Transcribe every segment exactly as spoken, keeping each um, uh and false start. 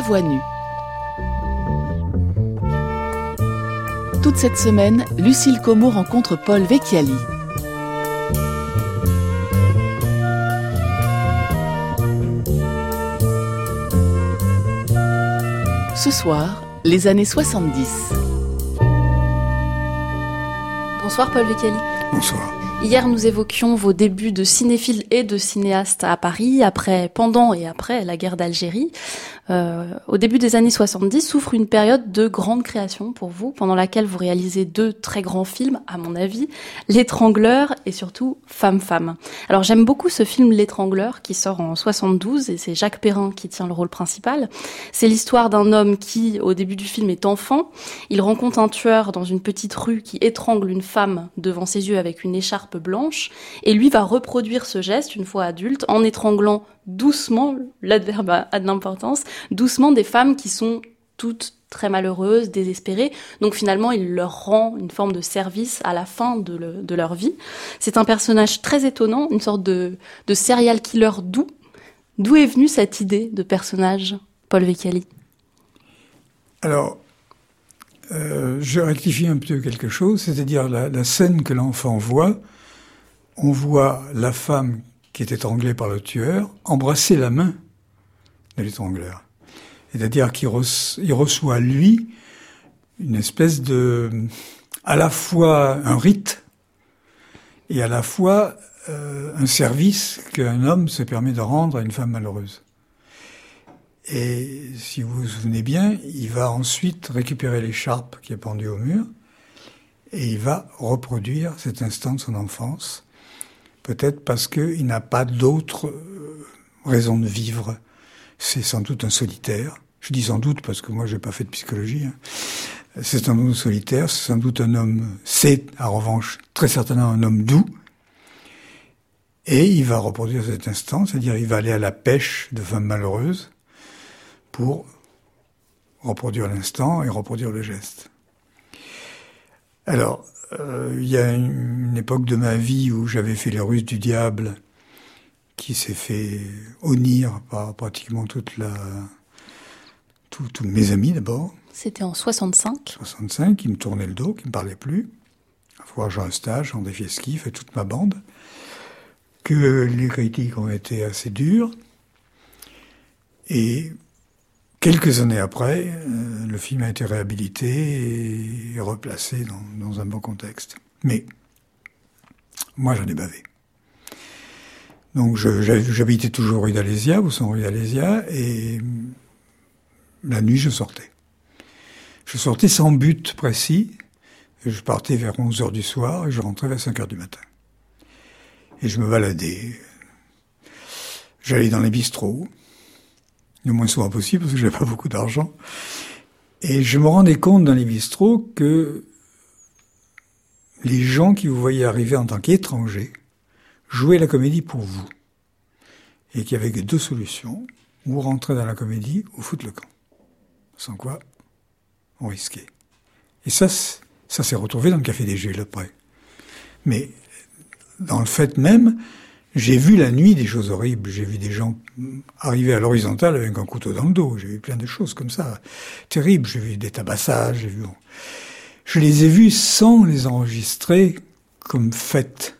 voix nue. Toute cette semaine, Lucille Como rencontre Paul Vecchiali. Ce soir, les années soixante-dix. Bonsoir Paul Vecchiali. Bonsoir. Hier, nous évoquions vos débuts de cinéphile et de cinéaste à Paris, après, pendant et après la guerre d'Algérie. Euh, au début des années soixante-dix, s'ouvre une période de grande création pour vous, pendant laquelle vous réalisez deux très grands films, à mon avis, L'Étrangleur et surtout Femme Femme. Alors j'aime beaucoup ce film L'Étrangleur qui sort en soixante-douze et c'est Jacques Perrin qui tient le rôle principal. C'est l'histoire d'un homme qui, au début du film, est enfant. Il rencontre un tueur dans une petite rue qui étrangle une femme devant ses yeux avec une écharpe blanche et lui va reproduire ce geste une fois adulte en étranglant doucement, l'adverbe a de l'importance, doucement des femmes qui sont toutes très malheureuses, désespérées. Donc finalement, il leur rend une forme de service à la fin de, le, de leur vie. C'est un personnage très étonnant, une sorte de, de serial killer doux. D'où est venue cette idée de personnage, Paul Vecchiali ? Alors, euh, je rectifie un peu quelque chose, c'est-à-dire la, la scène que l'enfant voit, on voit la femme qui est étranglée par le tueur embrasser la main de l'étrangleur. C'est-à-dire qu'il re- il reçoit, lui, une espèce de... à la fois un rite et à la fois euh, un service qu'un homme se permet de rendre à une femme malheureuse. Et si vous vous souvenez bien, il va ensuite récupérer l'écharpe qui est pendue au mur et il va reproduire cet instant de son enfance, peut-être parce qu'il n'a pas d'autre raison de vivre. C'est sans doute un solitaire. Je dis sans doute parce que moi, j'ai pas fait de psychologie. Hein. C'est un homme solitaire, c'est sans doute un homme... C'est, en revanche, très certainement un homme doux. Et il va reproduire cet instant, c'est-à-dire il va aller à la pêche de femmes malheureuses pour reproduire l'instant et reproduire le geste. Alors, euh, il y a une, une époque de ma vie où j'avais fait les ruses du diable, qui s'est fait honnir par pratiquement toute la, tous, tous mes amis d'abord. C'était en soixante-cinq. soixante-cinq, qui me tournaient le dos, qui me parlaient plus. À fois Jean Eustache, André Fieschi, et toute ma bande. Que les critiques ont été assez dures. Et quelques années après, euh, le film a été réhabilité et replacé dans, dans un bon contexte. Mais moi, j'en ai bavé. Donc je, j'habitais toujours rue d'Alésia, ou son rue d'Alésia, et la nuit je sortais. Je sortais sans but précis, et je partais vers onze heures du soir, et je rentrais vers cinq heures du matin. Et je me baladais. J'allais dans les bistrots, le moins souvent possible, parce que j'avais pas beaucoup d'argent. Et je me rendais compte dans les bistrots que les gens qui vous voyaient arriver en tant qu'étrangers jouer la comédie pour vous. Et qu'il y avait que deux solutions, ou rentrer dans la comédie, ou foutre le camp. Sans quoi, on risquait. Et ça, ça s'est retrouvé dans le Café des Gilles après. Mais, dans le fait même, j'ai vu la nuit des choses horribles. J'ai vu des gens arriver à l'horizontale avec un couteau dans le dos. J'ai vu plein de choses comme ça, terribles. J'ai vu des tabassages, j'ai vu... Je les ai vus sans les enregistrer comme faits.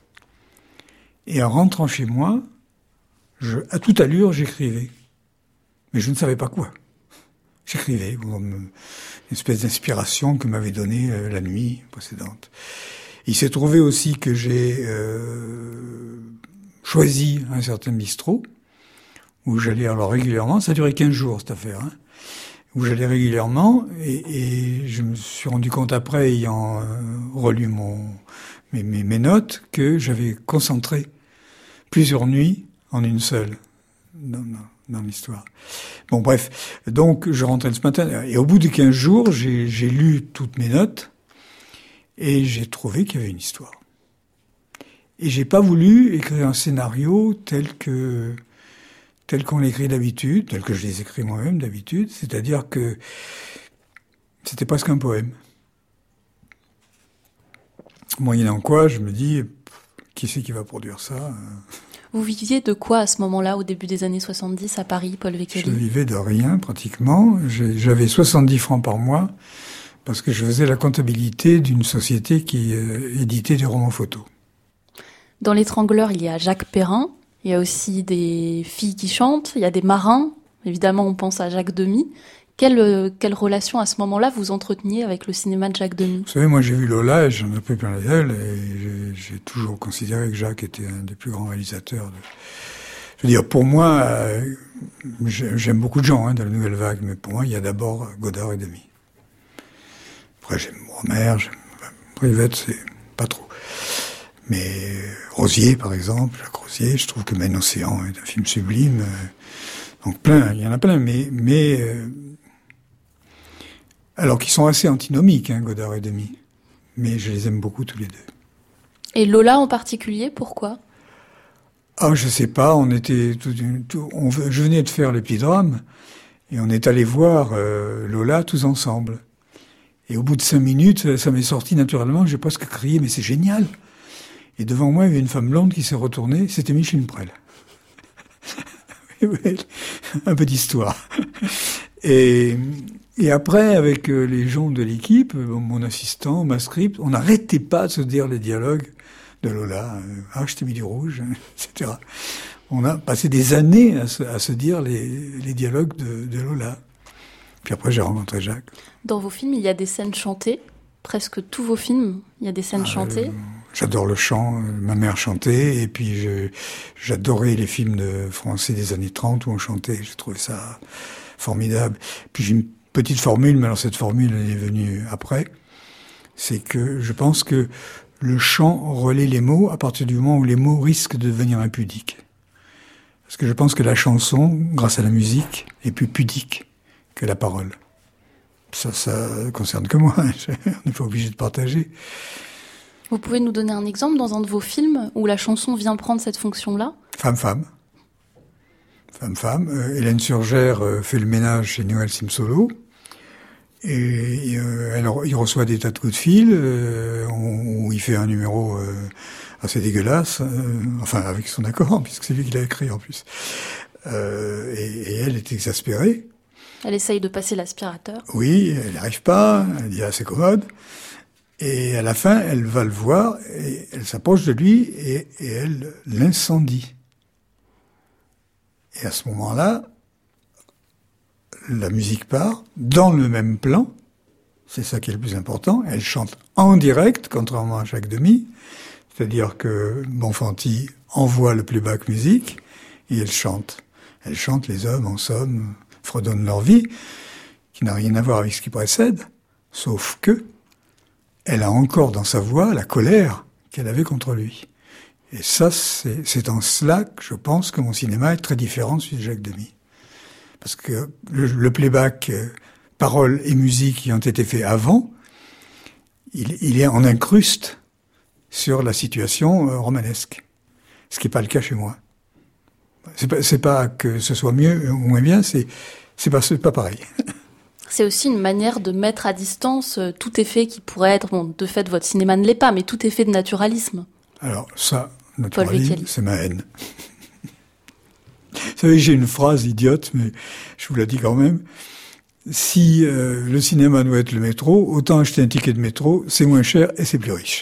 Et en rentrant chez moi, je, à toute allure, j'écrivais. Mais je ne savais pas quoi. J'écrivais, une espèce d'inspiration que m'avait donnée euh, la nuit précédente. Il s'est trouvé aussi que j'ai euh, choisi un certain bistrot, où j'allais alors régulièrement, ça a duré quinze jours cette affaire, hein, où j'allais régulièrement, et, et je me suis rendu compte après, ayant euh, relu mon, mes, mes, mes notes, que j'avais concentré plusieurs nuits en une seule dans, dans, dans l'histoire. Bon, bref. Donc, je rentrais ce matin. Et au bout de quinze jours, j'ai, j'ai lu toutes mes notes et j'ai trouvé qu'il y avait une histoire. Et j'ai pas voulu écrire un scénario tel que, tel qu'on l'écrit d'habitude, tel que je les écris moi-même d'habitude. C'est-à-dire que c'était presque un poème. Moyennant quoi, je me dis, qui c'est qui va produire ça ? Vous viviez de quoi à ce moment-là, au début des années soixante-dix, à Paris, Paul Vecchioli ? Je vivais de rien, pratiquement. J'avais soixante-dix francs par mois, parce que je faisais la comptabilité d'une société qui euh, éditait des romans photos. Dans L'Étrangleur, il y a Jacques Perrin, il y a aussi des filles qui chantent, il y a des marins, évidemment on pense à Jacques Demy. Quelle, quelle relation à ce moment-là vous entreteniez avec le cinéma de Jacques Demy ? Vous savez, moi j'ai vu Lola et j'en ai pris plein la gueule, et j'ai toujours considéré que Jacques était un des plus grands réalisateurs. De... Je veux dire, pour moi, euh, j'aime beaucoup de gens hein, dans la Nouvelle Vague, mais pour moi il y a d'abord Godard et Demy. Après j'aime Rohmer, j'aime Privette, c'est pas trop. Mais Rosier, par exemple, Jacques Rosier, je trouve que Maine Océan est un film sublime. Donc plein, il y en a plein, mais mais euh, alors qu'ils sont assez antinomiques, hein, Godard et Demy. Mais je les aime beaucoup tous les deux. Et Lola en particulier, pourquoi ? Ah, je sais pas. On était, tout, tout, on, je venais de faire l'Épidrame et on est allé voir euh, Lola tous ensemble. Et au bout de cinq minutes, ça m'est sorti naturellement. J'ai presque crié, mais c'est génial. Et devant moi, il y avait une femme blonde qui s'est retournée. C'était Micheline Prel. Un peu d'histoire. Et, et après, avec les gens de l'équipe, mon assistant, ma script, on n'arrêtait pas de se dire les dialogues de Lola. Ah, je t'ai mis du rouge, et cetera. On a passé des années à se, à se dire les, les dialogues de, de Lola. Puis après, j'ai rencontré Jacques. Dans vos films, il y a des scènes chantées. Presque tous vos films, il y a des scènes ah, chantées. Euh, J'adore le chant, ma mère chantait, et puis je, j'adorais les films de français des années trente où on chantait, je trouvais ça formidable. Puis j'ai une petite formule, mais alors cette formule elle est venue après, c'est que je pense que le chant relaie les mots à partir du moment où les mots risquent de devenir impudiques. Parce que je pense que la chanson, grâce à la musique, est plus pudique que la parole. Ça, ça concerne que moi, on n'est pas obligé de partager. Vous pouvez nous donner un exemple dans un de vos films où la chanson vient prendre cette fonction-là ? Femme, femme. Femme, femme. Euh, Hélène Surgère euh, fait le ménage chez Noël Simsolo. Et euh, elle, il reçoit des tas de coups de fil, euh, où il fait un numéro euh, assez dégueulasse, euh, enfin avec son accord, puisque c'est lui qui l'a écrit en plus. Euh, et, et elle est exaspérée. Elle essaye de passer l'aspirateur. Oui, elle n'y arrive pas, elle dit « ah, c'est commode ». Et à la fin, elle va le voir, et elle s'approche de lui, et, et elle l'incendie. Et à ce moment-là, la musique part, dans le même plan, c'est ça qui est le plus important, elle chante en direct, contrairement à Jacques Demy, c'est-à-dire que Bonfanti envoie le playback musique, et elle chante. Elle chante, les hommes, en somme, fredonnent leur vie, qui n'a rien à voir avec ce qui précède, sauf que elle a encore dans sa voix la colère qu'elle avait contre lui. Et ça, c'est, c'est en cela que je pense que mon cinéma est très différent de celui de Jacques Demy. Parce que le, le playback, euh, paroles et musique qui ont été faits avant, il, il est en incruste sur la situation euh, romanesque. Ce qui n'est pas le cas chez moi. C'est pas, c'est pas que ce soit mieux ou moins bien, c'est, c'est pas, c'est pas pareil. C'est aussi une manière de mettre à distance tout effet qui pourrait être, bon, de fait, votre cinéma ne l'est pas, mais tout effet de naturalisme. Alors, ça, naturalisme, c'est ma haine. Vous savez, j'ai une phrase idiote, mais je vous la dis quand même. Si euh, le cinéma doit être le métro, autant acheter un ticket de métro, c'est moins cher et c'est plus riche.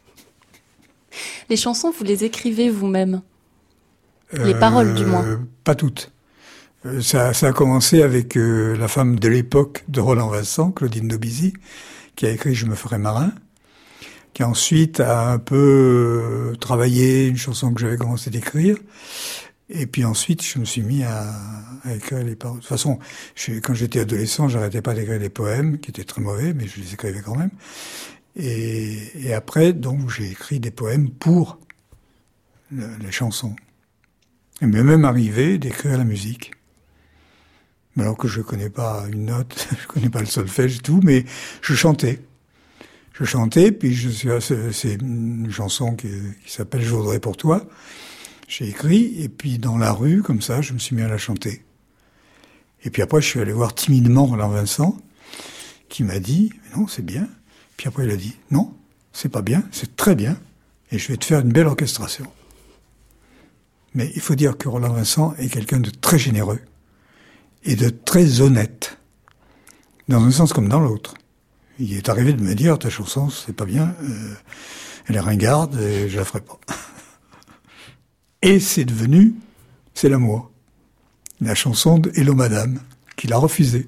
Les chansons, vous les écrivez vous-même ? Les euh, paroles, du moins. Pas toutes. Ça, ça a commencé avec euh, la femme de l'époque de Roland Vincent, Claudine Dobizy, qui a écrit « Je me ferai marin », qui ensuite a un peu euh, travaillé une chanson que j'avais commencé d'écrire. Et puis ensuite, je me suis mis à, à écrire les paroles. De toute façon, je, quand j'étais adolescent, j'arrêtais pas d'écrire des poèmes, qui étaient très mauvais, mais je les écrivais quand même. Et, et après, donc, j'ai écrit des poèmes pour le, les chansons. Il m'est même arrivé d'écrire la musique. Alors que je connais pas une note, je connais pas le solfège et tout, mais je chantais. Je chantais, puis je suis, c'est une chanson qui, qui s'appelle « Je voudrais pour toi ». J'ai écrit, et puis dans la rue, comme ça, je me suis mis à la chanter. Et puis après, je suis allé voir timidement Roland Vincent, qui m'a dit « Non, c'est bien ». Puis après, il a dit « Non, c'est pas bien, c'est très bien, et je vais te faire une belle orchestration ». Mais il faut dire que Roland Vincent est quelqu'un de très généreux et de très honnête, dans un sens comme dans l'autre. Il est arrivé de me dire, ta chanson, c'est pas bien, euh, elle est ringarde et je la ferai pas. Et c'est devenu, c'est l'amour. La chanson de Hello Madame, qu'il a refusée.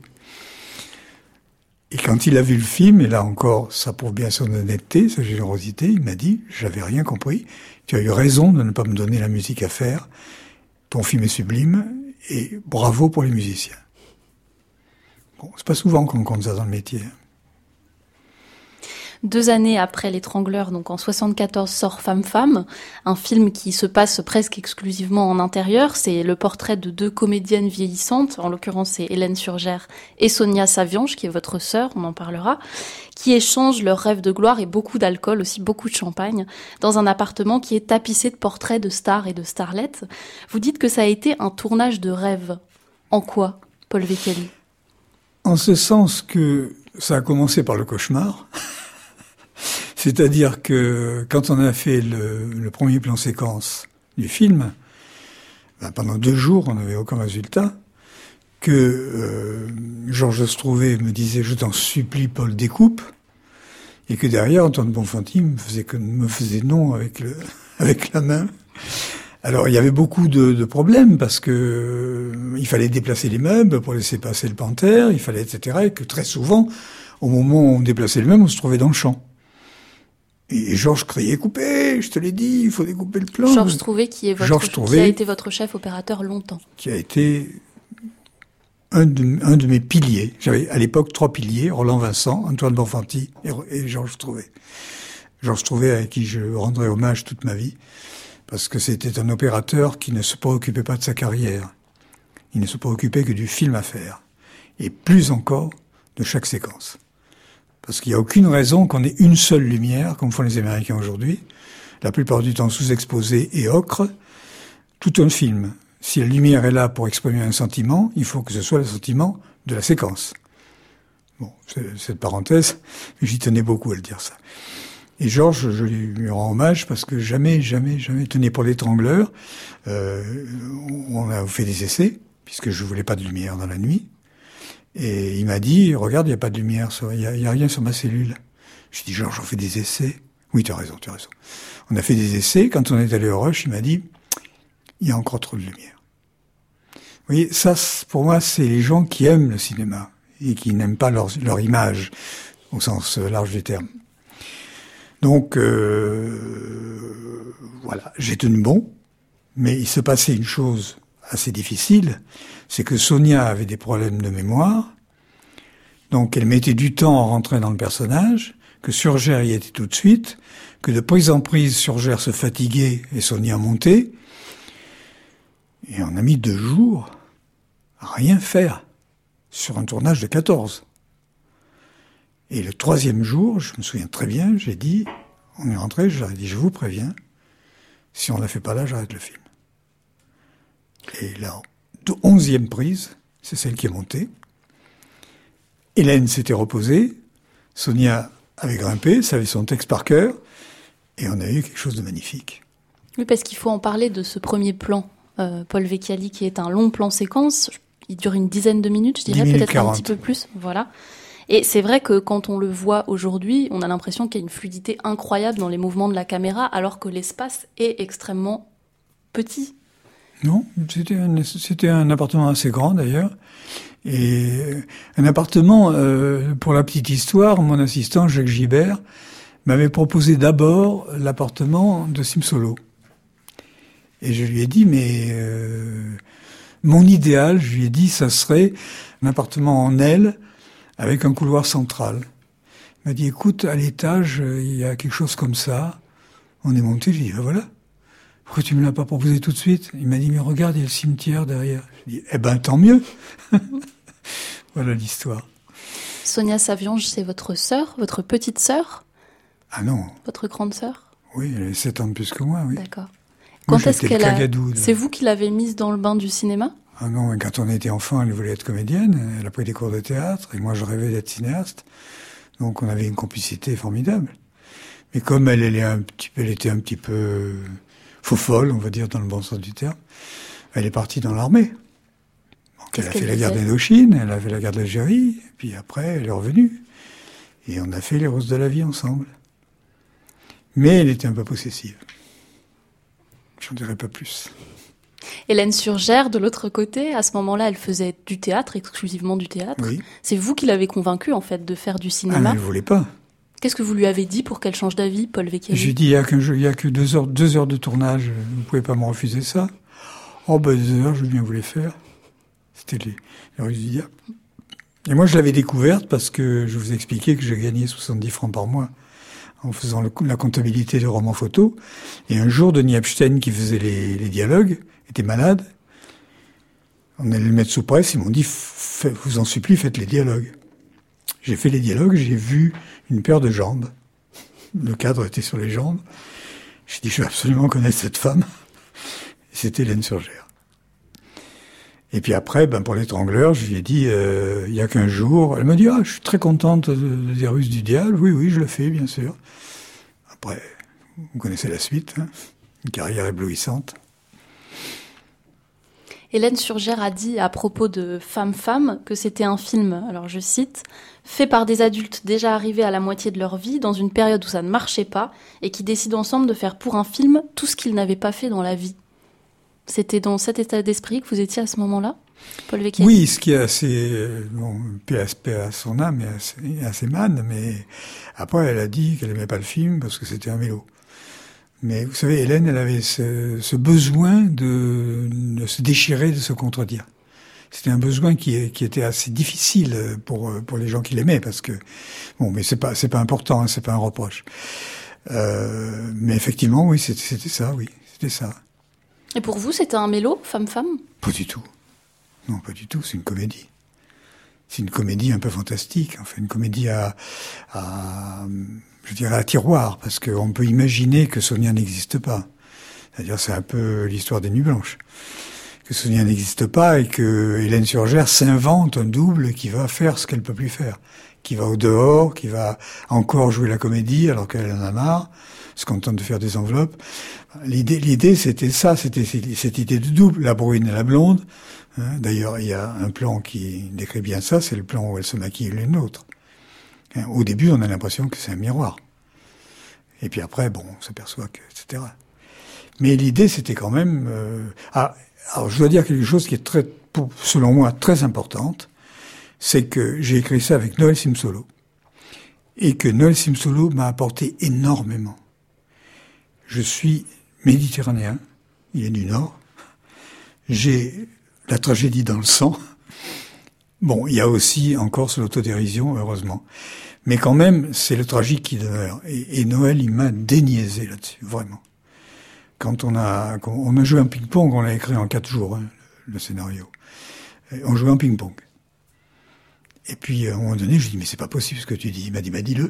Et quand il a vu le film, et là encore, ça prouve bien son honnêteté, sa générosité, il m'a dit, j'avais rien compris, tu as eu raison de ne pas me donner la musique à faire, ton film est sublime, et bravo pour les musiciens. Bon, c'est pas souvent qu'on compte ça dans le métier. Deux années après L'Étrangleur, donc en soixante-quatorze, sort Femme Femme, un film qui se passe presque exclusivement en intérieur. C'est le portrait de deux comédiennes vieillissantes, en l'occurrence c'est Hélène Surgère et Sonia Saviange, qui est votre sœur, on en parlera, qui échangent leurs rêves de gloire et beaucoup d'alcool, aussi beaucoup de champagne, dans un appartement qui est tapissé de portraits de stars et de starlettes. Vous dites que ça a été un tournage de rêve. En quoi, Paul Vecchiali ? En ce sens que ça a commencé par le cauchemar. C'est-à-dire que quand on a fait le, le premier plan séquence du film, ben pendant deux jours, on n'avait aucun résultat, que euh, Georges Strouvé me disait « Je t'en supplie, Paul, découpe », et que derrière, Antoine Bonfanti me faisait, me faisait non avec, le, avec la main. Alors, il y avait beaucoup de, de problèmes, parce que euh, il fallait déplacer les meubles pour laisser passer le panthère, il fallait, et cetera, et que très souvent, au moment où on déplaçait les meubles, on se trouvait dans le champ. Et Georges criait « Coupez, je te l'ai dit, il faut découper le plan ». Georges Strouvé, qui, est votre, Strouvé, qui a été votre chef opérateur longtemps. Qui a été un de, un de mes piliers. J'avais à l'époque trois piliers, Roland Vincent, Antoine Bonfanti et, et Georges Strouvé. Georges Strouvé, avec qui je rendrai hommage toute ma vie, parce que c'était un opérateur qui ne se préoccupait pas de sa carrière. Il ne se préoccupait que du film à faire. Et plus encore, de chaque séquence. Parce qu'il n'y a aucune raison qu'on ait une seule lumière, comme font les Américains aujourd'hui, la plupart du temps sous-exposée et ocre, tout un film. Si la lumière est là pour exprimer un sentiment, il faut que ce soit le sentiment de la séquence. Bon, c'est cette parenthèse, mais j'y tenais beaucoup à le dire ça. Et Georges, je lui rends hommage parce que jamais, jamais, jamais, tenez pour l'Étrangleur, euh, on a fait des essais, puisque je voulais pas de lumière dans la nuit. Et il m'a dit, regarde, il n'y a pas de lumière, il n'y a, y a rien sur ma cellule. J'ai dit, Georges, on fait des essais. Oui, tu as raison, tu as raison. On a fait des essais. Quand on est allé au Rush, il m'a dit, il y a encore trop de lumière. Vous voyez, ça, pour moi, c'est les gens qui aiment le cinéma et qui n'aiment pas leur, leur image, au sens large du terme. Donc, euh, voilà, j'ai tenu bon, mais il se passait une chose assez difficile, c'est que Sonia avait des problèmes de mémoire, donc elle mettait du temps à rentrer dans le personnage, que Surgère y était tout de suite, que de prise en prise, Surgère se fatiguait et Sonia montait, et on a mis deux jours à rien faire sur un tournage de quatorze. Et le troisième jour, je me souviens très bien, j'ai dit, on est rentré, j'aurais dit, je vous préviens, si on ne la fait pas là, j'arrête le film. Et la onzième prise, c'est celle qui est montée. Hélène s'était reposée, Sonia avait grimpé, savait son texte par cœur, et on a eu quelque chose de magnifique. Oui, parce qu'il faut en parler de ce premier plan, euh, Paul Vecchiali, qui est un long plan séquence. Il dure une dizaine de minutes, je dirais, peut-être un petit peu plus. Voilà. Et c'est vrai que quand on le voit aujourd'hui, on a l'impression qu'il y a une fluidité incroyable dans les mouvements de la caméra, alors que l'espace est extrêmement petit. Non, c'était un, c'était un appartement assez grand d'ailleurs. Et un appartement, euh, pour la petite histoire, mon assistant Jacques Gibert m'avait proposé d'abord l'appartement de Simsolo. Et je lui ai dit, mais euh, mon idéal, je lui ai dit, ça serait un appartement en aile avec un couloir central. Il m'a dit, écoute, à l'étage, il y a quelque chose comme ça. On est monté, je lui ai dit, ben voilà. Pourquoi tu me l'as pas proposé tout de suite? Il m'a dit, mais regarde, il y a le cimetière derrière. Je lui ai dit, eh ben, tant mieux. Voilà l'histoire. Sonia Saviange, c'est votre sœur, votre petite sœur? Ah non. Votre grande sœur? Oui, elle est sept ans de plus que moi, oui. D'accord. Quand moi, est-ce qu'elle a... de... C'est vous qui l'avez mise dans le bain du cinéma? Ah non, quand on était enfant, elle voulait être comédienne. Elle a pris des cours de théâtre, et moi, je rêvais d'être cinéaste. Donc, on avait une complicité formidable. Mais comme elle, elle, est un petit, elle était un petit peu... faux folle, on va dire dans le bon sens du terme. Elle est partie dans l'armée. Donc elle a fait la guerre d'Indochine, elle a fait la guerre d'Algérie, et puis après elle est revenue. Et on a fait les roses de la vie ensemble. Mais elle était un peu possessive. J'en dirai pas plus. Hélène Surgère, de l'autre côté, à ce moment-là, elle faisait du théâtre, exclusivement du théâtre. Oui. C'est vous qui l'avez convaincue, en fait, de faire du Ah, cinéma. mais elle voulait pas. Qu'est-ce que vous lui avez dit pour qu'elle change d'avis, Paul Vecchiali? J'ai dit, il y a que, il y a que deux heures, deux heures de tournage, vous pouvez pas me refuser ça. Oh, ben, deux heures, je veux bien vous les faire. C'était les, les ruses du diable. Et moi, je l'avais découverte parce que je vous ai expliqué que j'ai gagné soixante-dix francs par mois en faisant le, la comptabilité de romans photos. Et un jour, Denis Epstein, qui faisait les, les dialogues, était malade. On allait le mettre sous presse, ils m'ont dit, vous en supplie, faites les dialogues. J'ai fait les dialogues, j'ai vu une paire de jambes. Le cadre était sur les jambes. J'ai dit, je veux absolument connaître cette femme. Et c'était Hélène Surgère. Et puis après, ben pour l'étrangleur, je lui ai dit, euh, il y a quinze jours, elle m'a dit, ah, je suis très contente des Ruses du diable. Oui, oui, je le fais, bien sûr. Après, vous connaissez la suite, hein, une carrière éblouissante. Hélène Surgère a dit à propos de Femme Femme que c'était un film, alors je cite, fait par des adultes déjà arrivés à la moitié de leur vie, dans une période où ça ne marchait pas, et qui décident ensemble de faire pour un film tout ce qu'ils n'avaient pas fait dans la vie. C'était dans cet état d'esprit que vous étiez à ce moment-là, Paul Vecchiali? Oui, ce qui est assez, bon, P S P à son âme et assez, assez man, mais après elle a dit qu'elle aimait pas le film parce que c'était un mélo. Mais vous savez, Hélène, elle avait ce, ce besoin de, de se déchirer, de se contredire. C'était un besoin qui, qui était assez difficile pour pour les gens qui l'aimaient, parce que bon, mais c'est pas c'est pas important, hein, c'est pas un reproche. Euh, mais effectivement, oui, c'était, c'était ça, oui, c'était ça. Et pour vous, c'était un mélo, Femme Femme? Pas du tout. Non, pas du tout. C'est une comédie. C'est une comédie un peu fantastique. Enfin, une comédie à, à je dirais à tiroir, parce qu'on peut imaginer que Sonia n'existe pas. C'est-à-dire, c'est un peu l'histoire des Nuits Blanches. Que Sonia n'existe pas et que Hélène Surgère s'invente un double qui va faire ce qu'elle peut plus faire. Qui va au dehors, qui va encore jouer la comédie alors qu'elle en a marre, se contente de faire des enveloppes. L'idée, l'idée, c'était ça, c'était cette idée de double, la brune et la blonde. Hein, d'ailleurs, il y a un plan qui décrit bien ça, c'est le plan où elles se maquillent l'une l'autre. Hein, au début, on a l'impression que c'est un miroir. Et puis après, bon, on s'aperçoit que, et cetera. Mais l'idée, c'était quand même... Euh, ah, alors, je dois dire quelque chose qui est très, pour, selon moi, très importante, c'est que j'ai écrit ça avec Noël Simsolo. Et que Noël Simsolo m'a apporté énormément. Je suis méditerranéen, il est du Nord. J'ai la tragédie dans le sang. Bon, il y a aussi en Corse l'autodérision, heureusement. Mais quand même, c'est le tragique qui demeure. Et, et Noël, il m'a déniaisé là-dessus, vraiment. Quand on a, quand on a joué un ping-pong, on l'a écrit en quatre jours, hein, le, le scénario. Et on jouait en ping-pong. Et puis, à un moment donné, je lui dis, mais c'est pas possible ce que tu dis. Il m'a dit, bah, dis-le.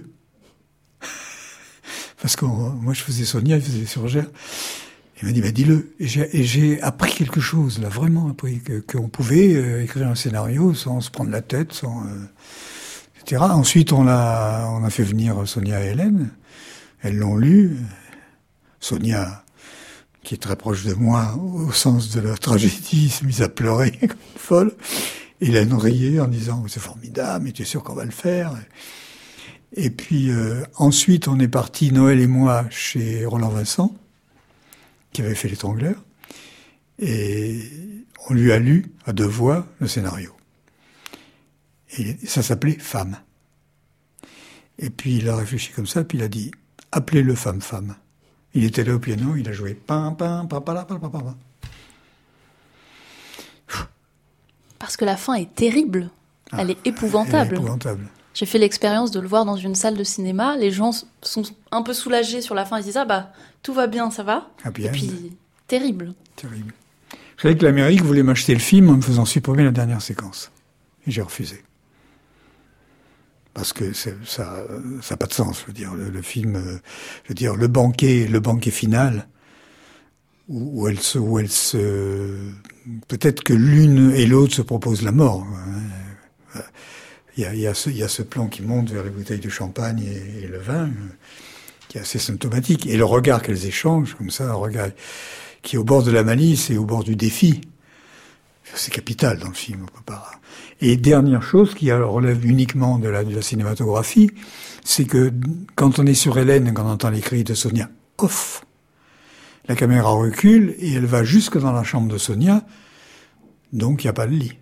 Parce que moi, je faisais Sonia, il faisait Surgère. Il m'a dit, bah, dis-le. Et j'ai, et j'ai appris quelque chose, là, vraiment appris, que, qu'on pouvait euh, écrire un scénario sans se prendre la tête, sans, euh, et cetera. Ensuite, on a, on a fait venir Sonia et Hélène. Elles l'ont lu. Sonia, qui est très proche de moi, au sens de la tragédie, s'est mise à pleurer comme une folle. Hélène riait en disant, c'est formidable, mais tu es sûr qu'on va le faire? Et puis, euh, ensuite, on est parti, Noël et moi, chez Roland Vincent, qui avait fait l'étrangleur, et on lui a lu, à deux voix, le scénario. Et ça s'appelait Femme. Et puis, il a réfléchi comme ça, puis il a dit, appelez-le Femme Femme. Il était là au piano, il a joué pam pam pam pam pam pam pam. Parce que la fin est terrible. Ah, elle est épouvantable. Elle est épouvantable. J'ai fait l'expérience de le voir dans une salle de cinéma. Les gens sont un peu soulagés sur la fin. Ils disent, ah bah, tout va bien, ça va. Ah, bien. Et puis, terrible. Terrible. Je savais que l'Amérique voulait m'acheter le film en me faisant supprimer la dernière séquence. Et j'ai refusé. Parce que c'est, ça n'a pas de sens, je veux dire. Le, le film, euh, je veux dire, le banquet, le banquet final, où, où elle se, où elle se, peut-être que l'une et l'autre se proposent la mort. Hein. Il y a, il y a ce, il y a ce plan qui monte vers les bouteilles de champagne et, et le vin, qui qui est assez symptomatique. Et le regard qu'elles échangent, comme ça, un regard qui est au bord de la malice et au bord du défi. C'est capital dans le film, on peut pas. Et dernière chose qui relève uniquement de la, de la cinématographie, c'est que quand on est sur Hélène et qu'on entend les cris de Sonia, off, la caméra recule et elle va jusque dans la chambre de Sonia, donc il n'y a pas de lit.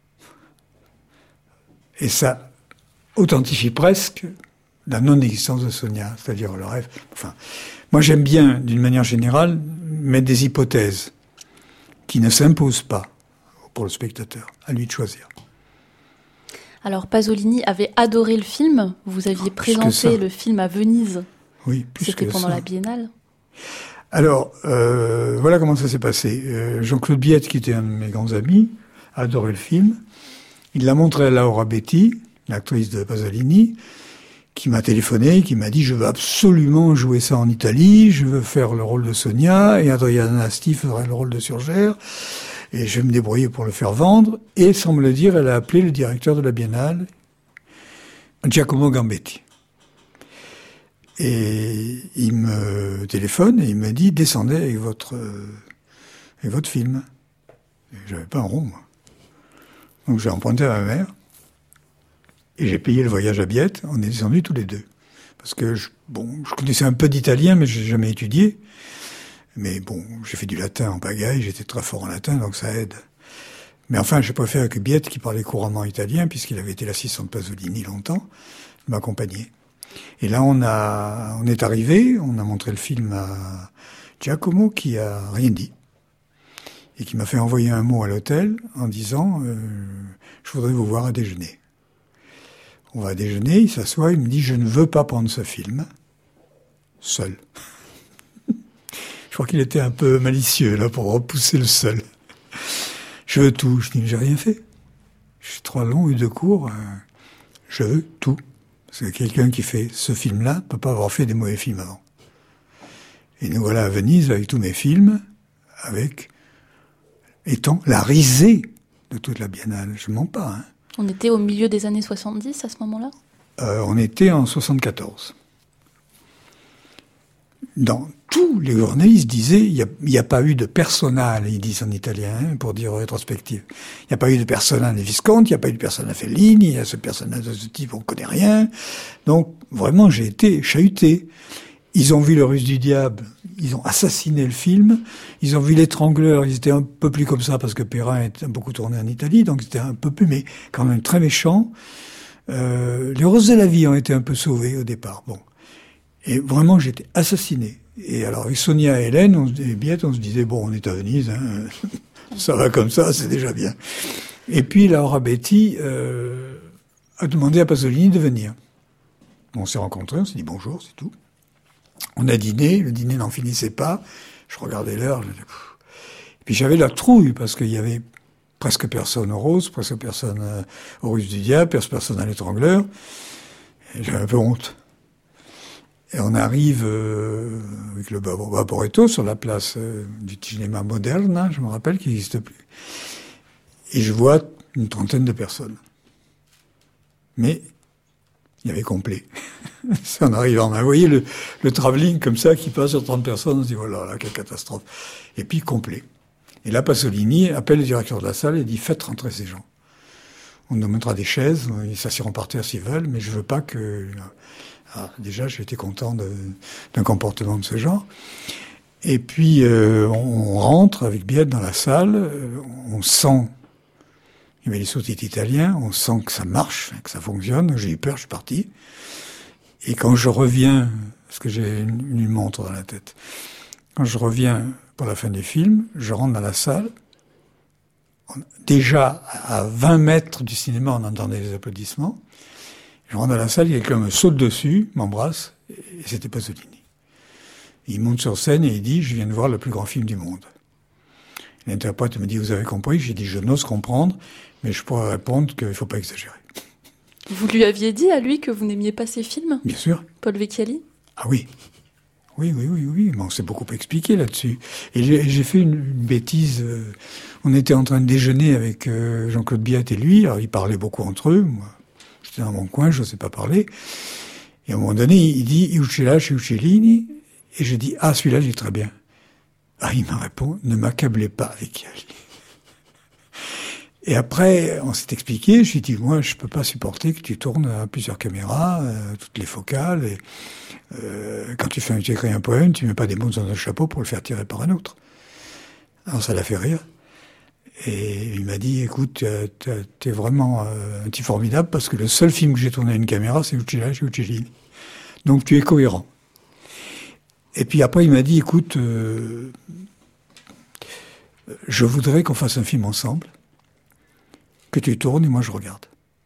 Et ça authentifie presque la non-existence de Sonia, c'est-à-dire le rêve. Enfin, moi j'aime bien, d'une manière générale, mettre des hypothèses qui ne s'imposent pas pour le spectateur, à lui de choisir. Alors Pasolini avait adoré le film, vous aviez oh, présenté le film à Venise. Oui, plus C'était que pendant ça. la Biennale. Alors, euh, voilà comment ça s'est passé. Euh, Jean-Claude Biette, qui était un de mes grands amis, a adoré le film. Il l'a montré à Laura Betti, l'actrice de Pasolini, qui m'a téléphoné, qui m'a dit « Je veux absolument jouer ça en Italie, je veux faire le rôle de Sonia, et Adriana Asti ferait le rôle de Surgère, et je vais me débrouiller pour le faire vendre. » Et, sans me le dire, elle a appelé le directeur de la Biennale, Giacomo Gambetti. Et il me téléphone et il me dit « Descendez avec votre, euh, avec votre film. » J'avais pas un rond, moi. Donc j'ai emprunté à ma mère et j'ai payé le voyage à Biette. On est descendus tous les deux. Parce que, je, bon, je connaissais un peu d'italien, mais j'ai jamais étudié. Mais bon, j'ai fait du latin en pagaille, j'étais très fort en latin, donc ça aide. Mais enfin, je préfère que Biette, qui parlait couramment italien, puisqu'il avait été l'assistant de Pasolini longtemps, m'accompagnait. Et là, on a, on est arrivé, on a montré le film à Giacomo, qui a rien dit. Et qui m'a fait envoyer un mot à l'hôtel en disant euh, « Je voudrais vous voir à déjeuner ». On va déjeuner, il s'assoit, il me dit « Je ne veux pas prendre ce film, seul ». Je crois qu'il était un peu malicieux, là, pour repousser le seul. Je veux tout. Je dis « J'ai rien fait. Je suis trois longs, eu de cours. Euh, je veux tout. » Parce que quelqu'un qui fait ce film-là ne peut pas avoir fait des mauvais films avant. Et nous voilà à Venise avec tous mes films, avec... étant la risée de toute la Biennale. Je ne mens pas. Hein. On était au milieu des années soixante-dix à ce moment-là ? euh, On était en soixante-quatorze. Dans tous les journalistes disaient, il n'y a, a pas eu de persona, ils disent en italien, hein, pour dire rétrospective. Il n'y a pas eu de persona de Visconti, il n'y a pas eu de persona Fellini, il y a ce personnage de ce type, on ne connaît rien. Donc, vraiment, j'ai été chahuté. Ils ont vu Le Russe du Diable, ils ont assassiné le film. Ils ont vu L'Étrangleur, ils étaient un peu plus comme ça parce que Perrin était beaucoup tourné en Italie, donc c'était un peu plus, mais quand même très méchant. Euh, les Roses de la vie ont été un peu sauvées au départ. Bon, et vraiment j'étais assassiné. Et alors avec Sonia et Hélène, on se, et Biette, on se disait bon, on est à Venise, hein, ça va comme ça, c'est déjà bien. Et puis Laura Betti euh, a demandé à Pasolini de venir. On s'est rencontrés, on s'est dit bonjour, c'est tout. On a dîné, le dîner n'en finissait pas. Je regardais l'heure. Je... Et puis j'avais la trouille parce qu'il y avait presque personne au Rose, presque personne euh, au Russe du Diable, presque personne à l'Étrangleur. Et j'avais un peu honte. Et on arrive euh, avec le Vaporetto sur la place euh, du cinéma moderne, hein, je me rappelle, qui n'existe plus. Et je vois une trentaine de personnes. Mais il y avait complet. C'est en arrivant. Vous voyez le, le travelling comme ça qui passe sur trente personnes, on se dit, voilà, là, quelle catastrophe. Et puis, complet. Et là, Pasolini appelle le directeur de la salle et dit, faites rentrer ces gens. On nous mettra des chaises, ils s'assiront par terre s'ils veulent, mais je veux pas que... Alors, déjà, j'ai été content de, d'un comportement de ce genre. Et puis, euh, on rentre avec Biette dans la salle, euh, on sent... Il y avait les sous-titres italiens, on sent que ça marche, que ça fonctionne. J'ai eu peur, je suis parti. Et quand je reviens, parce que j'ai une, une montre dans la tête, quand je reviens pour la fin du film, je rentre dans la salle. On, déjà, à vingt mètres du cinéma, on entendait les applaudissements. Je rentre dans la salle, quelqu'un me saute dessus, m'embrasse, et c'était Pasolini. Il monte sur scène et il dit « Je viens de voir le plus grand film du monde ». L'interprète me dit « Vous avez compris ?» J'ai dit « Je n'ose comprendre, mais je pourrais répondre qu'il ne faut pas exagérer. » Vous lui aviez dit à lui que vous n'aimiez pas ses films ? Bien sûr. Paul Vecchiali ? Ah oui. Oui, oui, oui, oui. Mais on s'est beaucoup expliqué là-dessus. Et j'ai, j'ai fait une, une bêtise. Euh, on était en train de déjeuner avec euh, Jean-Claude Biette et lui. Alors, ils parlaient beaucoup entre eux. Moi, j'étais dans mon coin, je n'osais pas parler. Et à un moment donné, il dit « Uccella chez Uccellini ». Et je dis « Ah, celui-là, il est très bien ». Ah, il me répond « Ne m'accablez pas, Vecchiali ». Et après, on s'est expliqué, je lui ai dit « Moi, je peux pas supporter que tu tournes à plusieurs caméras, euh, toutes les focales, et euh, quand tu fais tu écris un poème, tu mets pas des mots dans un chapeau pour le faire tirer par un autre ». Alors ça l'a fait rire. Et il m'a dit, écoute, t'es vraiment euh, un type formidable parce que le seul film que j'ai tourné à une caméra, c'est Uccella chez Uccellini. Donc tu es cohérent. Et puis après, il m'a dit, écoute, euh, je voudrais qu'on fasse un film ensemble, que tu tournes et moi je regarde.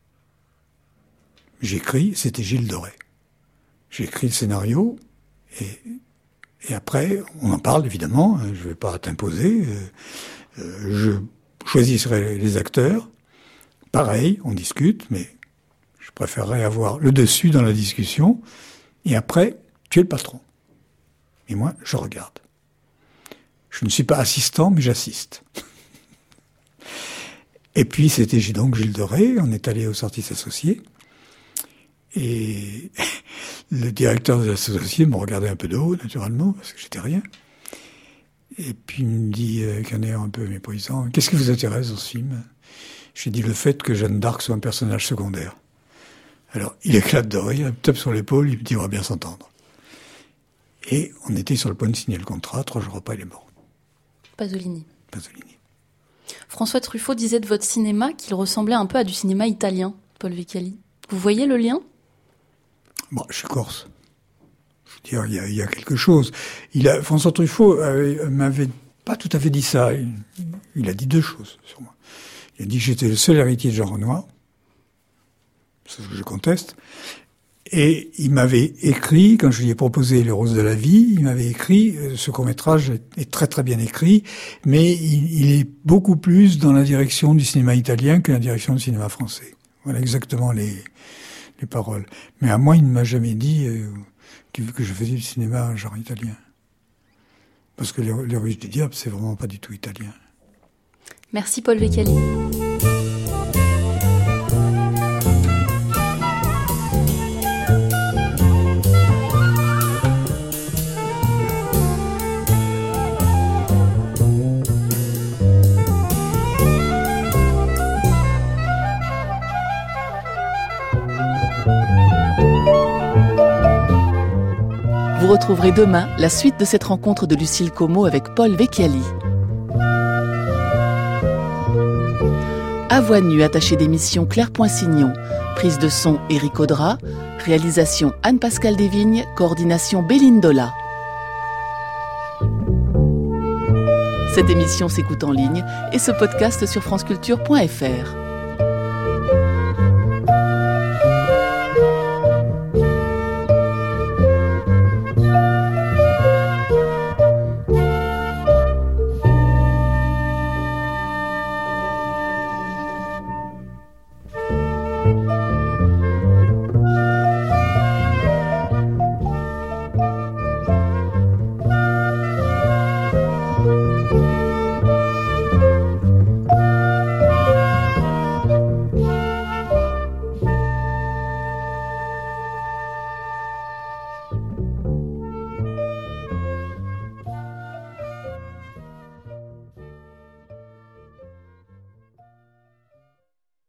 J'écris, c'était Gilles Doré. J'ai écrit le scénario et, et après, on en parle évidemment, je vais pas t'imposer, euh, je choisirai les acteurs, pareil, on discute, mais je préférerais avoir le dessus dans la discussion, et après, tu es le patron. Et moi, je regarde. Je ne suis pas assistant, mais j'assiste. Et puis, c'était donc Gilles Doré, on est allé aux sorties associées, et le directeur des associés me regardait un peu de haut, naturellement, parce que j'étais rien. Et puis il me dit, avec un air un peu méprisant, « Qu'est-ce qui vous intéresse dans ce film ?» J'ai dit le fait que Jeanne d'Arc soit un personnage secondaire. Alors, il éclate de rire, il me tape sur l'épaule, il me dit, on va bien s'entendre. Et on était sur le point de signer le contrat, trois jours après, il est mort. Pasolini. Pasolini. François Truffaut disait de votre cinéma qu'il ressemblait un peu à du cinéma italien, Paul Vecchiali. Vous voyez le lien ? Bon, je suis corse. Je veux dire, il y a, il y a quelque chose. Il a, François Truffaut avait, m'avait pas tout à fait dit ça. Il, il a dit deux choses sur moi. Il a dit que j'étais le seul héritier de Jean Renoir. C'est ce que je conteste. Et il m'avait écrit, quand je lui ai proposé Les Roses de la Vie, il m'avait écrit, ce court-métrage est, est très très bien écrit, mais il, il est beaucoup plus dans la direction du cinéma italien que la direction du cinéma français. Voilà exactement les, les paroles. Mais à moi, il ne m'a jamais dit euh, que je faisais du cinéma en genre italien. Parce que Les, les Ruses du Diable, c'est vraiment pas du tout italien. Merci Paul Vecchiali. Vous retrouverez demain la suite de cette rencontre de Lucille Como avec Paul Vecchiali. À voix nue, attachée d'émission Claire Poinsignon, prise de son Éric Audra, réalisation Anne-Pascale Desvignes, coordination Bélindola. Cette émission s'écoute en ligne et se podcast sur franceculture point f r.